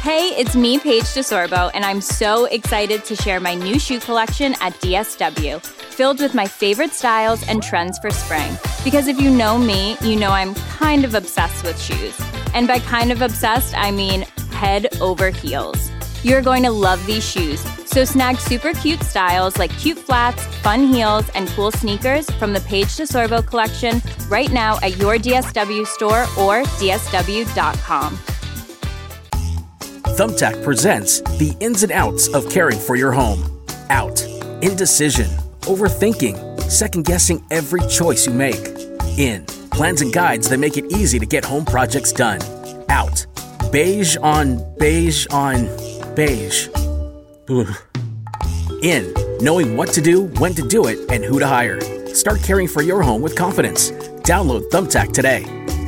Hey, it's me, Paige DeSorbo, and I'm so excited to share my new shoe collection at DSW, filled with my favorite styles and trends for spring. Because if you know me, you know I'm kind of obsessed with shoes. And by kind of obsessed, I mean head over heels. You're going to love these shoes, so snag super cute styles like cute flats, fun heels, and cool sneakers from the Paige DeSorbo collection right now at your DSW store or dsw.com. Thumbtack presents the ins and outs of caring for your home. Out, indecision, overthinking, second-guessing every choice you make. In, plans and guides that make it easy to get home projects done. Out, beige on beige on beige. Ugh. In, knowing what to do, when to do it, and who to hire. Start caring for your home with confidence. Download Thumbtack today.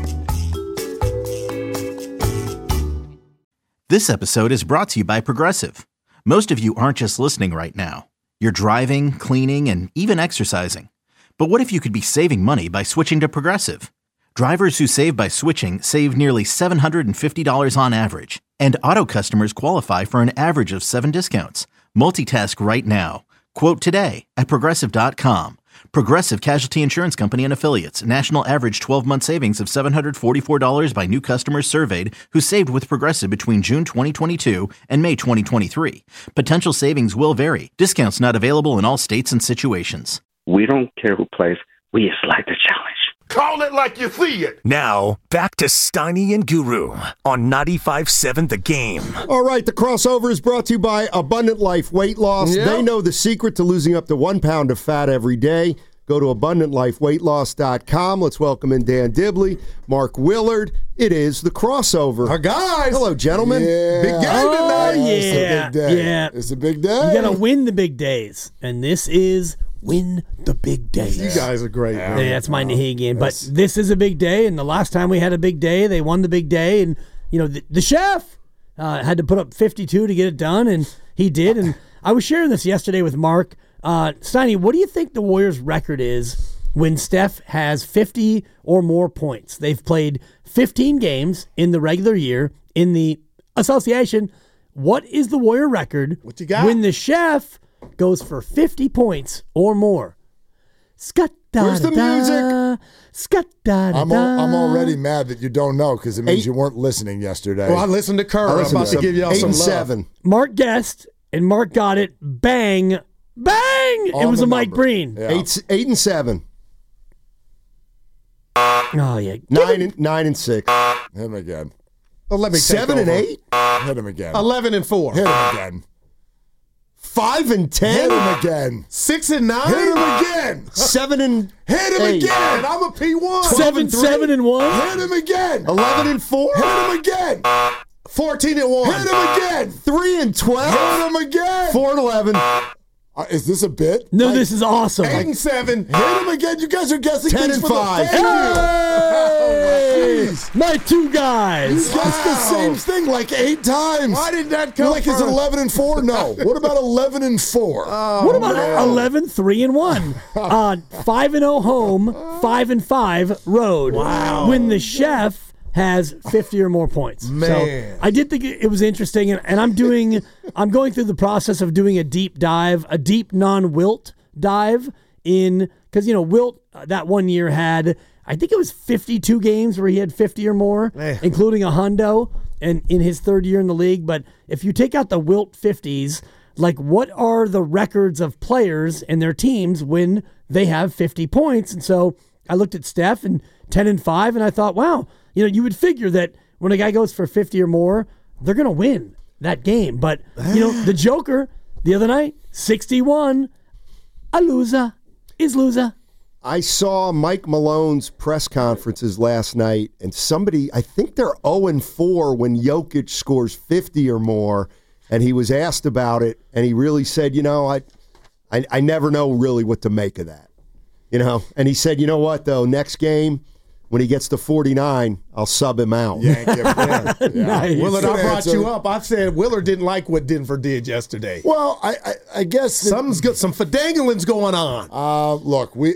This episode is brought to you by Progressive. Most of you aren't just listening right now. You're driving, cleaning, and even exercising. But what if you could be saving money by switching to Progressive? Drivers who save by switching save nearly $750 on average. And auto customers qualify for an average of 7 discounts. Multitask right now. Quote today at Progressive.com. Progressive Casualty Insurance Company and Affiliates. National average 12-month savings of $744 by new customers surveyed who saved with Progressive between June 2022 and May 2023. Potential savings will vary. Discounts not available in all states and situations. We don't care who plays. We just like the challenge. Call it like you see it. Now, back to Steiny and Guru on 95.7 The Game. All right, the crossover is brought to you by Abundant Life Weight Loss. Yep. They know the secret to losing up to 1 pound of fat every day. Go to AbundantLifeWeightLoss.com. Let's welcome in Dan Dibley, Mark Willard. It is the crossover. Our guys. Hello, gentlemen. Yeah. Big game tonight. Yeah. It's a big day. Yeah. It's a big day. You got to win the big days, and this is win the big days. You guys are great. Yeah, that's my Nahigian. But this is a big day, and the last time we had a big day, they won the big day, and the chef had to put up 52 to get it done, and he did. And I was sharing this yesterday with Mark. Steiny, what do you think the Warriors' record is when Steph has 50 or more points? They've played 15 games in the regular year in the association. What is the Warrior record What you got? when the chef goes for 50 points or more? Where's the music? I'm I'm already mad that you don't know because it means you weren't listening yesterday. Well, I listened to Kerr. I'm about to give y'all 8 some and love. 7. Mark guessed, and Mark got it. Bang! Bang! It On was the a Mike number. Breen. Yeah. 8 and 7. Oh, yeah. 9 and 6. Hit him again. Oh, let me 7 and 8. Hit him again. 11 and 4. Hit him again. 5 and 10. Hit him again. 6 and 9. Hit him again. 7 and Hit him 8. again. I'm a P1. 7 and 1. Hit him again. 11 and 4. Hit him again. 14 and 1. Hit him again. 3 and 12. Hit him again. 4 and 11. Is this a bit? No, this is awesome. 8 and 7. Hit him again. You guys are guessing 10 things and for the 5. Thank Hey! My two guys. you. Guessed the same thing like 8 times. Why did that come You're like, is it first? 11 and 4? No. What about 11 and 4? What about 11, 3 and 1? 5 and 0 home, 5 and 5 road. Wow. When the chef has 50 or more points. Man. So I did think it was interesting, and I'm going through the process of doing a deep dive, a deep non-Wilt dive because Wilt that one year had, I think it was 52 games where he had 50 or more, including a hundo, and in his third year in the league. But if you take out the Wilt 50s, like what are the records of players and their teams when they have 50 points? And so I looked at Steph and 10 and 5, and I thought, wow, you would figure that when a guy goes for 50 or more, they're going to win that game. But, the Joker the other night, 61, a loser is loser. I saw Mike Malone's press conferences last night, and I think they're 0-4 when Jokic scores 50 or more, and he was asked about it, and he really said, I never know really what to make of that. And he said, you know what, though, next game, when he gets to 49, I'll sub him out. Yank him. Yeah. Nice. Willard, I Good brought answer. you up. I said Willard didn't like what Denver did yesterday. Well, I guess that, Something's good. Some fidangling's going on. look, we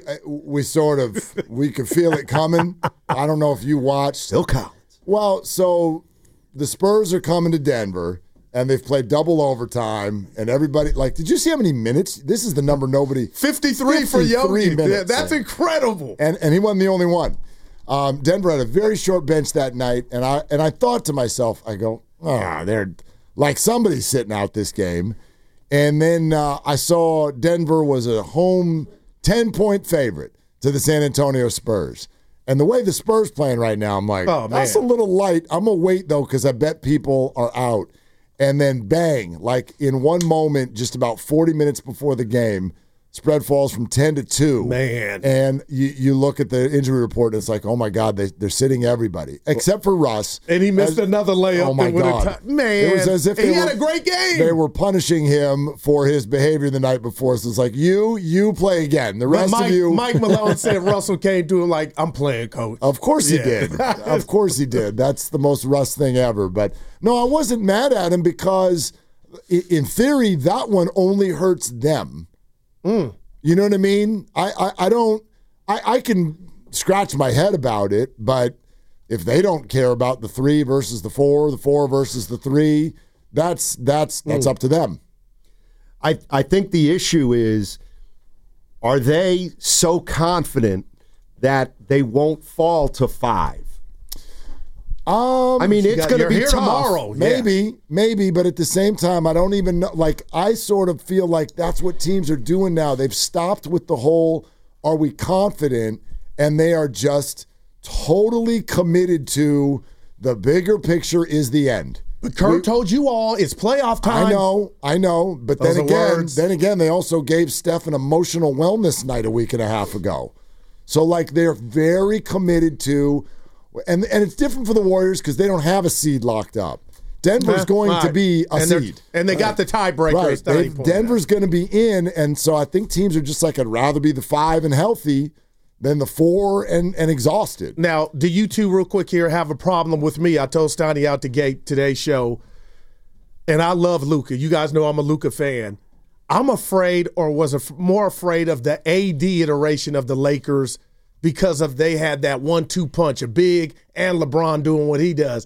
could feel it coming. I don't know if you watched. Still counts. Well, so the Spurs are coming to Denver, and they've played double overtime, and everybody, like, did you see how many minutes? This is the number nobody. 53 for Jokic. Minutes. That's incredible. And he wasn't the only one. Denver had a very short bench that night, and I thought to myself, I go, they're like somebody's sitting out this game. And then I saw Denver was a home 10-point favorite to the San Antonio Spurs. And the way the Spurs playing right now, I'm like, that's a little light. I'm going to wait, though, because I bet people are out. And then bang, like in one moment, just about 40 minutes before the game, spread falls from 10-2. Man. And you look at the injury report, and it's like, oh, my God, they're sitting everybody, except for Russ. And he missed another layup. Oh, my God. Man, it was as if he had a great game. They were punishing him for his behavior the night before. So it's like, you play again. The rest of you. Mike Malone said Russell came to him like, I'm playing, coach. Of course he did. Of course he did. That's the most Russ thing ever. But, no, I wasn't mad at him because, in theory, that one only hurts them. You know what I mean? I can scratch my head about it, but if they don't care about the 3 versus the 4, the 4 versus the 3, that's up to them. I think the issue is, are they so confident that they won't fall to 5? I mean, it's going to be tough. Tomorrow. Maybe, but at the same time, I don't even know. Like, I sort of feel like that's what teams are doing now. They've stopped with the whole, are we confident? And they are just totally committed to the bigger picture is the end. But Kurt told you all it's playoff time. I know. But then again, they also gave Steph an emotional wellness night a week and a half ago. So, like, they're very committed to. And it's different for the Warriors because they don't have a seed locked up. Denver's going to be a seed. And they got the tiebreaker. Right. Denver's going to be in, and so I think teams are just like, I'd rather be the 5 and healthy than the 4 and exhausted. Now, do you two real quick here have a problem with me? I told Steiny out the gate today's show, and I love Luka. You guys know I'm a Luka fan. I'm afraid, or was more afraid of the AD iteration of the Lakers because they had that 1-2 punch, a big and LeBron doing what he does.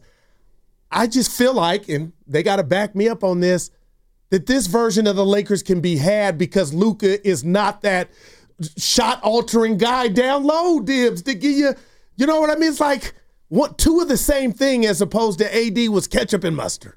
I just feel like, and they got to back me up on this, that this version of the Lakers can be had because Luka is not that shot-altering guy down low, Dibs, to give you know what I mean? It's like 2 of the same thing as opposed to AD was ketchup and mustard.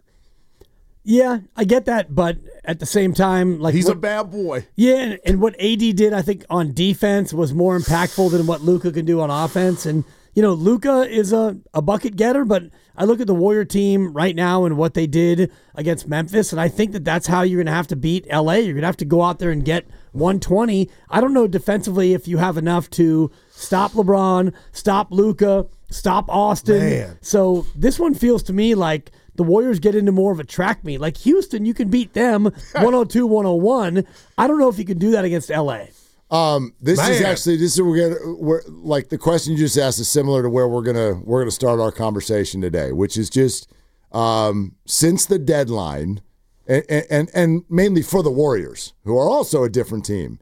Yeah, I get that, but at the same time, like he's a bad boy. Yeah, and what AD did, I think, on defense was more impactful than what Luka can do on offense. And you know, Luka is a bucket getter, but I look at the Warrior team right now and what they did against Memphis, and I think that's how you're going to have to beat LA. You're going to have to go out there and get 120. I don't know defensively if you have enough to stop LeBron, stop Luka, stop Austin. Man. So this one feels to me like the Warriors get into more of a track meet. Like Houston, you can beat them 102-101. I don't know if you can do that against LA. This is we're like the question you just asked is similar to where we're gonna start our conversation today, which is just since the deadline, and mainly for the Warriors, who are also a different team.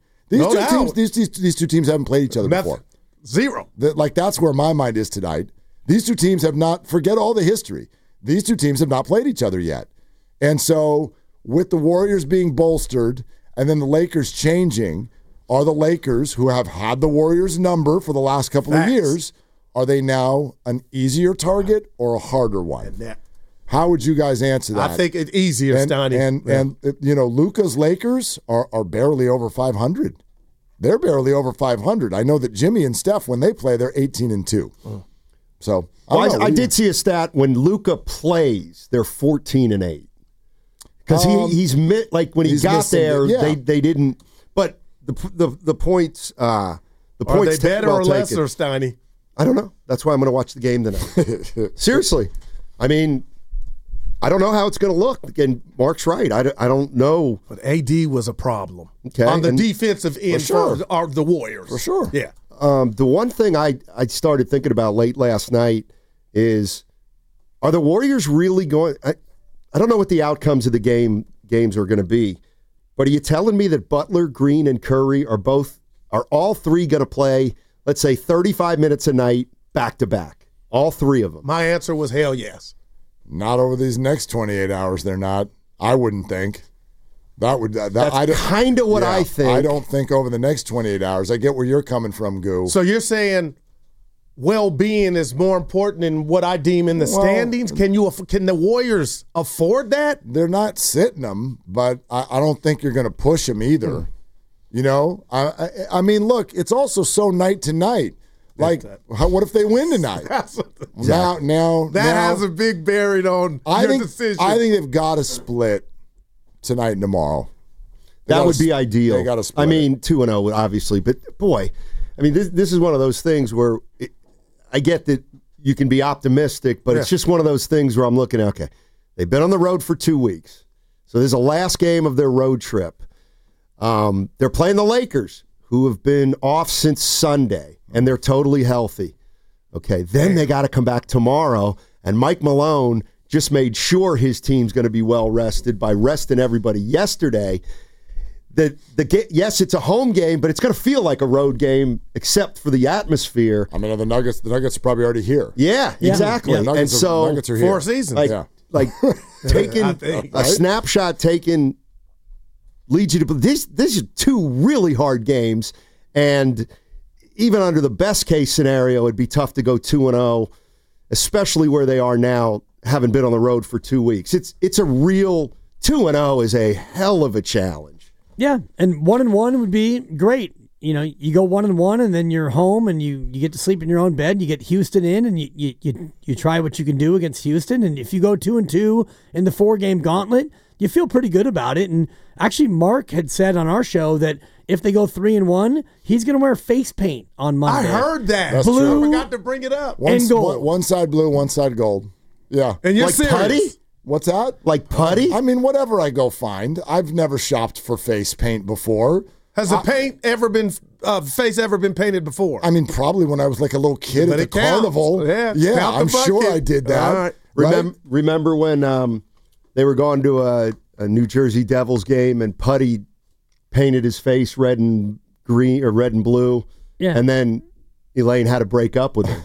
These two teams haven't played each other before. Zero. That's where my mind is tonight. These two teams have not. Forget all the history. These two teams have not played each other yet, and so with the Warriors being bolstered and then the Lakers changing. Are the Lakers, who have had the Warriors' number for the last couple of years, are they now an easier target or a harder one? How would you guys answer that? I think it's easier, Steiny. And you know, Luka's Lakers are barely over 500. They're barely over 500. I know that Jimmy and Steph, when they play, they're 18-2. So I did see a stat when Luka plays, they're 14-8. Because he's like when he got there, they didn't. But the points. Are they better or lesser, Steiny? I don't know. That's why I'm going to watch the game tonight. Seriously, I mean, I don't know how it's going to look. Again, Mark's right. I don't know. But AD was a problem on the defensive end for the Warriors. For sure. Yeah. The one thing I started thinking about late last night is, are the Warriors really going? I don't know what the outcomes of the games are going to be. But are you telling me that Butler, Green, and Curry are all three going to play, let's say, 35 minutes a night, back to back? All three of them. My answer was hell yes. Not over these next 28 hours, they're not. I wouldn't think. That's kind of what I think. I don't think over the next 28 hours. I get where you're coming from, Goo. So you're saying well-being is more important than what I deem in the standings? Can the Warriors afford that? They're not sitting them, but I don't think you're going to push them either. You know? I mean, look, it's also so night to night. Like, what if they win tonight? Now has a big bearing on your decision. I think they've got to split tonight and tomorrow. That would be ideal. They got to split. I mean, 2-0, obviously, but boy, I mean, this is one of those things where I get that you can be optimistic, but it's just one of those things where I'm looking at, okay, they've been on the road for 2 weeks, so this is the last game of their road trip. They're playing the Lakers, who have been off since Sunday, and they're totally healthy. Okay, then they got to come back tomorrow, and Mike Malone just made sure his team's going to be well rested by resting everybody yesterday. Yes, it's a home game, but it's going to feel like a road game, except for the atmosphere. I mean, the Nuggets are probably already here. Yeah, exactly. Yeah, Nuggets are here. 4 seasons. Like taking a snapshot taken leads you to these are 2 really hard games, and even under the best case scenario, it'd be tough to go 2-0, especially where they are now, having been on the road for 2 weeks. It's a real 2-0 is a hell of a challenge. Yeah, and 1-1 would be great. You know, you go 1-1, and then you're home, and you get to sleep in your own bed. You get Houston in, and you try what you can do against Houston. And if you go 2-2 in the 4-game gauntlet, you feel pretty good about it. And actually, Mark had said on our show that if they go 3-1, he's going to wear face paint on Monday. I heard that. That's blue, true. I forgot to bring it up. And gold. One side blue, one side gold. Yeah. And you're like serious? putty? What's that? Like putty? I mean, whatever I go find. I've never shopped for face paint before. Has the face ever been painted before? I mean, probably when I was like a little kid at the carnival. Yeah, I'm sure I did that. All right. Remember when they were going to a New Jersey Devils game and Putty painted his face red and green or red and blue, and then Elaine had to break up with him.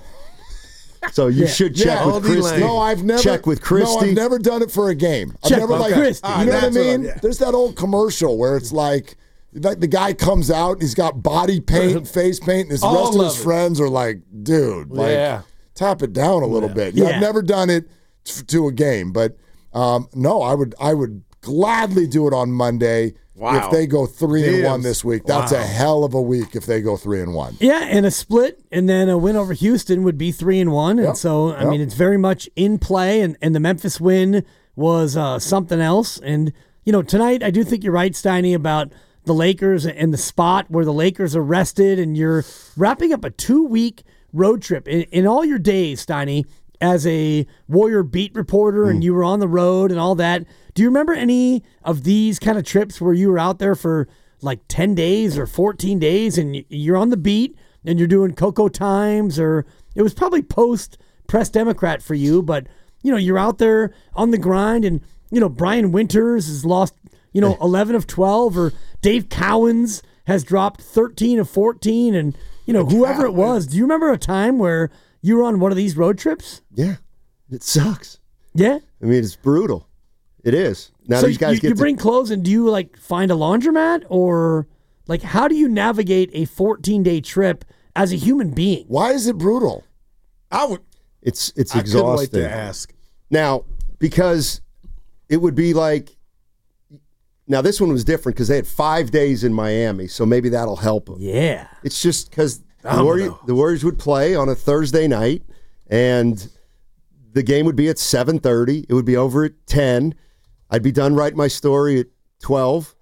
So you should check with Christy. No, I've never check with Christy. No, I've never done it for a game. Check I've never with Christy. You know what I mean? There's that old commercial where it's like the guy comes out and he's got body paint, face paint, and his rest of his friends are like, dude, tap it down a little bit. Yeah, I've never done it to a game, but no, I would gladly do it on Monday. If they go 3-1 this week. That's a hell of a week if they go 3-1. Yeah, and a split and then a win over Houston would be 3-1. And so, I mean, it's very much in play, and the Memphis win was something else. And, you know, tonight I do think you're right, Steiny, about the Lakers and the spot where the Lakers are rested, and you're wrapping up a 2-week road trip. In all your days, Steiny, as a Warrior beat reporter and you were on the road and all that, do you remember any of these kind of trips where you were out there for like 10 days or 14 days and you're on the beat and you're doing Cocoa Times, or it was probably post Press Democrat for you, but, you know, you're out there on the grind and, you know, Brian Winters has lost, 11 of 12, or Dave Cowens has dropped 13 of 14, and, whoever it was. Do you remember a time where you were on one of these road trips? Yeah, it sucks. Yeah? I mean, it's brutal. It is. Now so these guys you bring clothes, and do you like find a laundromat, or like how do you navigate a 14-day trip as a human being? Why is it brutal? It's exhausting. I couldn't wait to ask. Now, because it would be like, now this one was different because they had 5 days in Miami, so maybe that'll help them. Yeah. It's just because the Warriors would play on a Thursday night, and the game would be at 7:30. It would be over at 10. I'd be done writing my story at 12.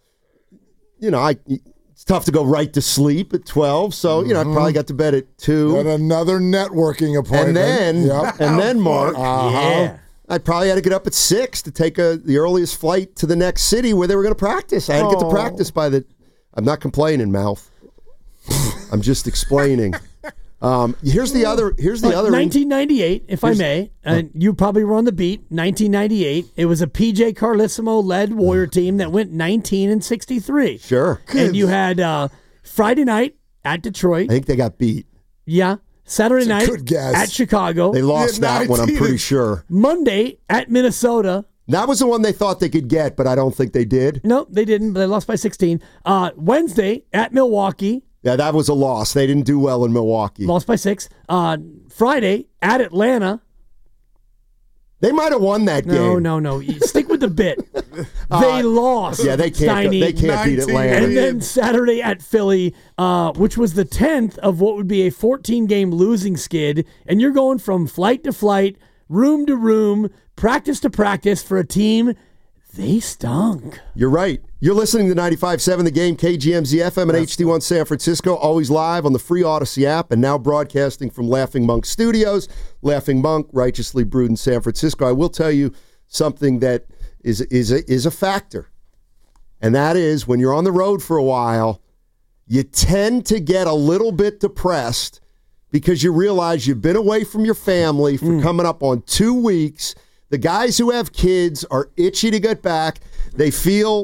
It's tough to go right to sleep at 12, so I probably got to bed at 2. Got another networking appointment. And then Mark, Yeah. I probably had to get up at 6 to take the earliest flight to the next city where they were going to practice. I had to get to practice I'm not complaining, Mouth. I'm just explaining. Here's the other. 1998, if I may, and you probably were on the beat. 1998. It was a PJ Carlissimo led Warrior team that went 19-63. Sure. And you had Friday night at Detroit. I think they got beat. Yeah. Saturday night good guess. at Chicago. They lost that one, I'm pretty sure. Monday at Minnesota. That was the one they thought they could get, but I don't think they did. No, they didn't, but they lost by 16. Wednesday at Milwaukee. Yeah, that was a loss. They didn't do well in Milwaukee. Lost by 6. Friday at Atlanta. They might have won that game. No. You stick with the bit. They lost. Yeah, they can't beat Atlanta. And then Saturday at Philly, which was the 10th of what would be a 14-game losing skid. And you're going from flight to flight, room to room, practice to practice for a team. They stunk. You're right. You're listening to 95.7 The Game, KGMZ FM and HD1 San Francisco, always live on the free Odyssey app and now broadcasting from Laughing Monk Studios. Laughing Monk, righteously brewed in San Francisco. I will tell you something that is a factor, and that is when you're on the road for a while, you tend to get a little bit depressed because you realize you've been away from your family for coming up on 2 weeks. The guys who have kids are itchy to get back. They feel...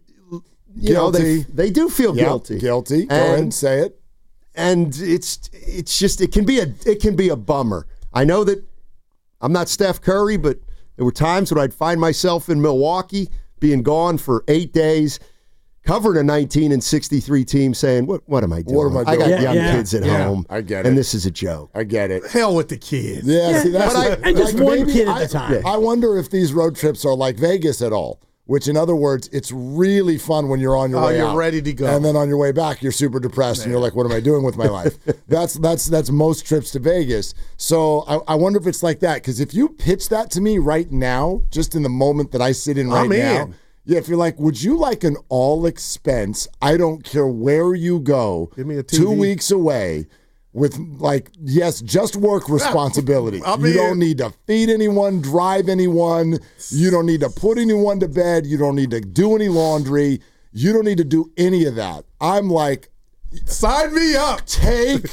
Guilty. They do feel guilty. Guilty. Go ahead and say it. And it's just it can be a bummer. I know that I'm not Steph Curry, but there were times when I'd find myself in Milwaukee, being gone for 8 days, covering a 19-63 team, saying, "What am I doing? What am I doing? I got young kids at home. I get it. And this is a joke. I get it. Hell with the kids. Yeah, see, that's and just one kid at a time. I wonder if these road trips are like Vegas at all. Which, in other words, it's really fun when you're on your way out. You're ready to go. And then on your way back, you're super depressed, and you're like, what am I doing with my life? That's most trips to Vegas. So I wonder if it's like that. Because if you pitch that to me right now, just in the moment that I sit in right now, yeah, if you're like, would you like an all-expense, I don't care where you go, give me a TV. 2 weeks away, with, like, yes, just work responsibility. You don't need to feed anyone, drive anyone. You don't need to put anyone to bed. You don't need to do any laundry. You don't need to do any of that. I'm like, sign me up. Take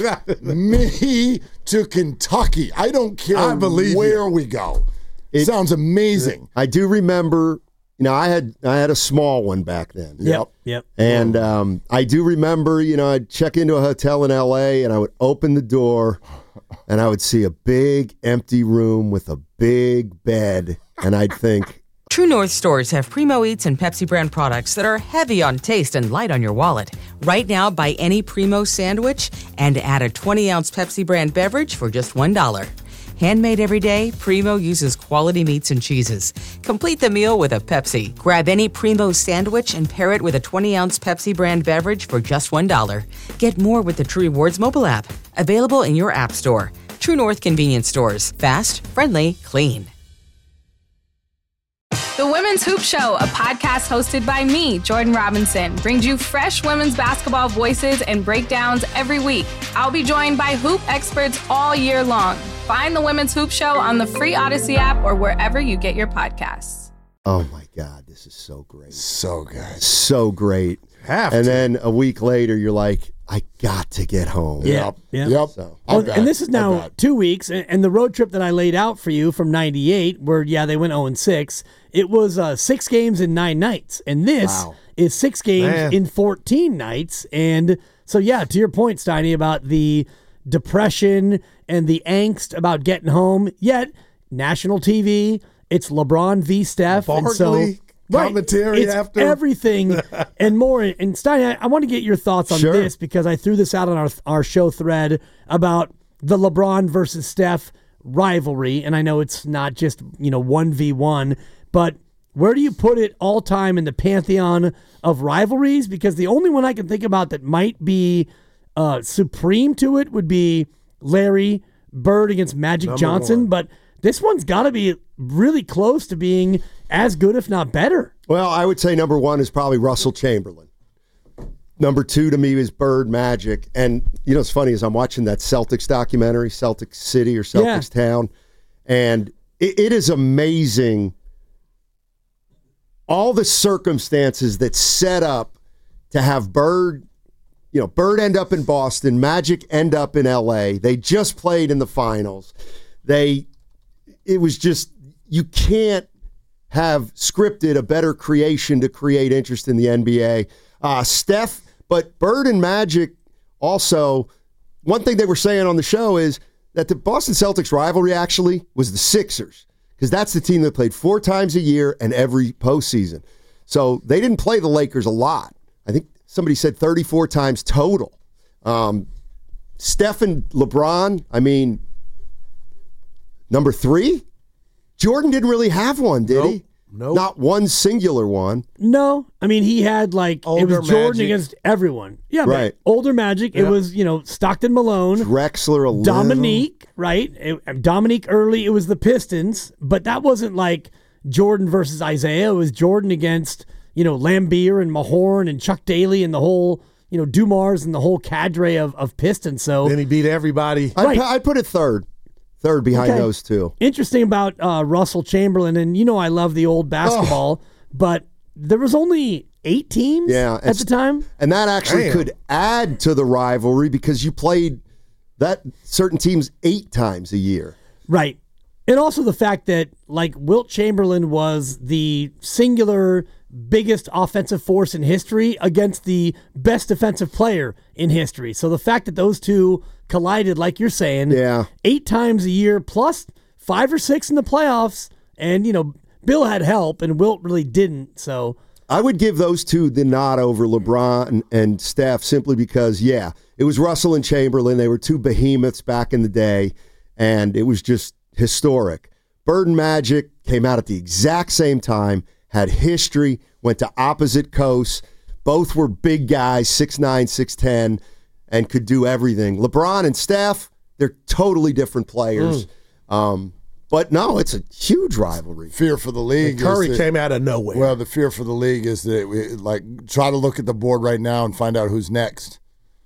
me to Kentucky. I don't care where we go. It sounds amazing. I do remember... I had a small one back then. Yep. And I do remember, I'd check into a hotel in L.A. and I would open the door and I would see a big empty room with a big bed, and I'd think... True North stores have Primo Eats and Pepsi brand products that are heavy on taste and light on your wallet. Right now, buy any Primo sandwich and add a 20-ounce Pepsi brand beverage for just $1. Handmade every day, Primo uses quality meats and cheeses. Complete the meal with a Pepsi. Grab any Primo sandwich and pair it with a 20-ounce Pepsi brand beverage for just $1. Get more with the True Rewards mobile app. Available in your app store. True North convenience stores. Fast, friendly, clean. The Women's Hoop Show, a podcast hosted by me, Jordan Robinson, brings you fresh women's basketball voices and breakdowns every week. I'll be joined by hoop experts all year long. Find the Women's Hoop Show on the free Odyssey app or wherever you get your podcasts. Oh, my God. This is so great. So good. So great. Then a week later, you're like, I got to get home. Yep. So, and this is now 2 weeks, and the road trip that I laid out for you from 98, where, they went 0-6, it was 6 games in 9 nights. And this is 6 games in 14 nights. And so, to your point, Steiny, about the depression and the angst about getting home, yet national TV, it's LeBron v. Steph. Barkley, commentary it's after. Everything and more. And Steiny, I want to get your thoughts on this because I threw this out on our show thread about the LeBron versus Steph rivalry. And I know it's not just, 1v1, but where do you put it all time in the pantheon of rivalries? Because the only one I can think about that might be supreme to it would be Larry Bird against Magic Johnson. But this one's got to be really close to being as good, if not better. Well, I would say number 1 is probably Russell Chamberlain. Number 2 to me is Bird Magic. And, what's funny is I'm watching that Celtics documentary, Celtics City or Celtics Town. And it is amazing all the circumstances that set up to have Bird, Bird end up in Boston, Magic end up in L.A. They just played in the finals. It was just, you can't have scripted a better creation to create interest in the NBA. Steph, but Bird and Magic also, one thing they were saying on the show is that the Boston Celtics rivalry actually was the Sixers, because that's the team that played 4 times a year and every postseason. So they didn't play the Lakers a lot. I think somebody said 34 times total. Steph and LeBron, I mean, number 3? Jordan didn't really have one, did he? Nope. Not one singular one. No. I mean, he had it was Jordan against everyone. Yeah, right. But older Magic, it was, Stockton Malone. Drexler, a little. Dominique, right? Dominique early, it was the Pistons, but that wasn't like Jordan versus Isaiah. It was Jordan against, Lambeer and Mahorn and Chuck Daly and the whole, Dumars and the whole cadre of Pistons. So then he beat everybody. I'd put it third behind those two. Interesting about Russell Chamberlain, and I love the old basketball, but there was only 8 teams at the time. And that actually could add to the rivalry because you played that certain teams 8 times a year. Right. And also the fact that, Wilt Chamberlain was the singular biggest offensive force in history against the best defensive player in history. So the fact that those two collided, like you're saying, 8 times a year plus 5 or 6 in the playoffs, and Bill had help and Wilt really didn't. So I would give those two the nod over LeBron and Steph simply because it was Russell and Chamberlain. They were 2 behemoths back in the day, and it was just historic. Bird and Magic came out at the exact same time, had history, went to opposite coasts. Both were big guys, 6'9", 6'10", and could do everything. LeBron and Steph, they're totally different players. But no, it's a huge rivalry. Fear for the league. And Curry came out of nowhere. Well, the fear for the league is that try to look at the board right now and find out who's next.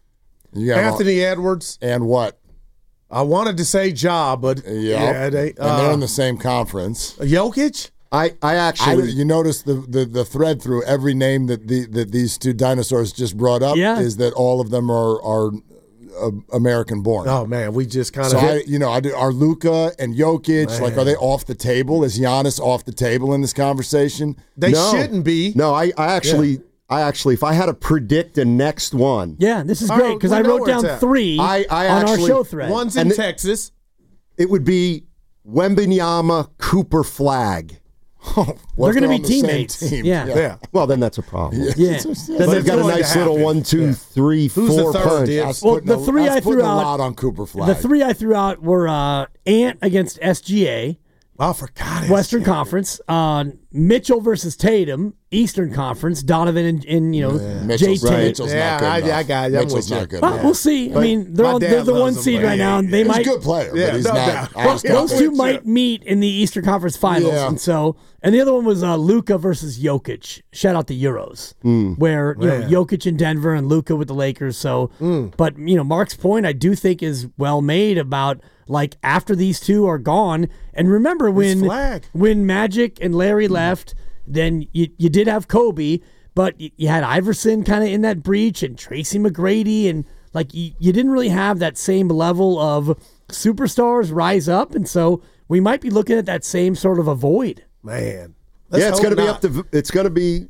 Anthony Edwards. And what? I wanted to say Ja, but and they're in the same conference. Jokic? I actually, you notice the thread through every name that these 2 dinosaurs just brought up is that all of them are American born. Oh man, we just kind of are Luka and Jokic are they off the table? Is Giannis off the table in this conversation? They shouldn't be. No, I actually, if I had to predict a next one, this is great because I wrote down 3 on our show thread. One's in Texas. It would be Wembanyama, Cooper, Flag. They're going to be teammates. Yeah. Well, then that's a problem. Yeah. Then they've got a nice little 1, 2, 3, 4 punch. Well, the 3 I threw out. A lot on Cooper Flag. The 3 I threw out were Ant against SGA. Oh, I forgot. Western Conference. Mitchell versus Tatum, Eastern Conference. Donovan and Mitchell's JT. Mitchell's not good enough. I got it. Mitchell's not good. We'll see. I mean, they're the 1 seed right now, and they might. He's a good player, but he's not. Those 2 might meet in the Eastern Conference Finals, and the other one was Luka versus Jokic. Shout out the Euros, where Jokic in Denver and Luka with the Lakers. So, but Mark's point I do think is well made about after these 2 are gone, and remember when Magic and Larry left, then you did have Kobe, but you had Iverson kind of in that breach and Tracy McGrady, and you didn't really have that same level of superstars rise up, and so we might be looking at that same sort of a void. Man, it's going to be up to. It's going to be.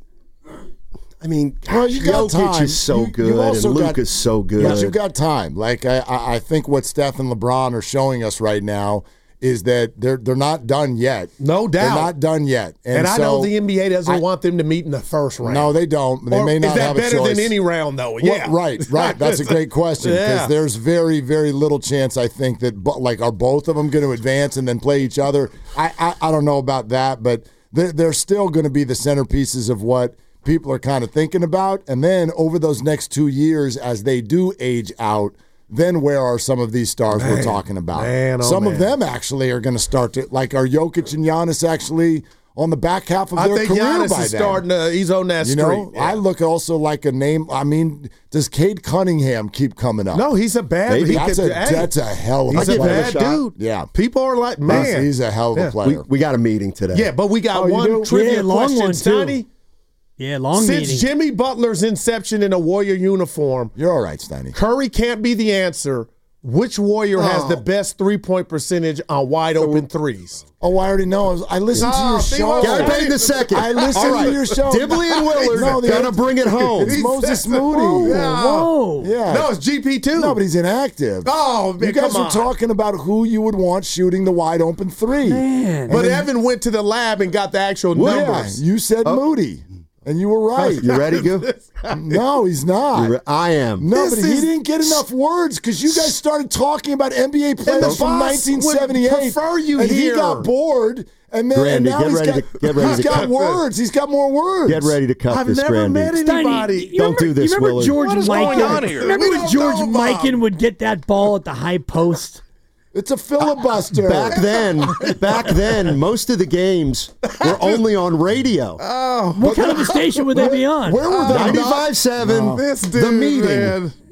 I mean, Jokic is so good, and Luka's so good. But you've got time. I think what Steph and LeBron are showing us right now is that they're not done yet. No doubt. They're not done yet. And I know the NBA doesn't want them to meet in the first round. No, they don't. They may not have a choice. Is that better than any round, though? Yeah. Well, right. That's a great question because there's very, very little chance, I think, that are both of them going to advance and then play each other? I don't know about that, but they're still going to be the centerpieces of what people are kind of thinking about. And then over those next 2 years, as they do age out, then where are some of these stars we're talking about? Some of them actually are going to start to, are Jokic and Giannis actually on the back half of their career Giannis by is then? starting he's on that street. I look also like a name. I mean, does Cade Cunningham keep coming up? No, he's a bad. That's a hell of a player. He's a bad dude. Yeah, people are like, man, he's a hell of a player. We got a meeting today. Yeah, but we got one trivia question, Steiny. Yeah, long Since meeting. Jimmy Butler's inception in a Warrior uniform, you're all right, Steiny. Curry can't be the answer. Which Warrior has the best 3-point percentage on wide open threes? Oh, I already know. I listened to your show. Gary Payton the second. I listened to your show. Dibley and Willard gonna bring it home. It's Moses Moody. Whoa. Yeah. No, it's GP2. No, but he's inactive. Oh, man, you guys come were on. talking about who you would want shooting the wide open three. Man. But Evan went to the lab and got the actual numbers. Yeah, you said Moody, and you were right. You ready, Goo? No, he's not. I am. No, but he didn't get enough words because you guys started talking about NBA players from boss would 1978. prefer you and here. he got bored, and then Grandy, now he's got words. He's got more words. Get ready to cut I've this, never Grandy. met anybody. You Don't do this, You remember Willard. George What is Mikan? going on here? Remember We when don't George know, Bob. Mikan would get that ball at the high post? It's a filibuster. Back then, most of the games were only on radio. What kind of a station would they be on? Where were they? 95.7, This The dude, Meeting. man.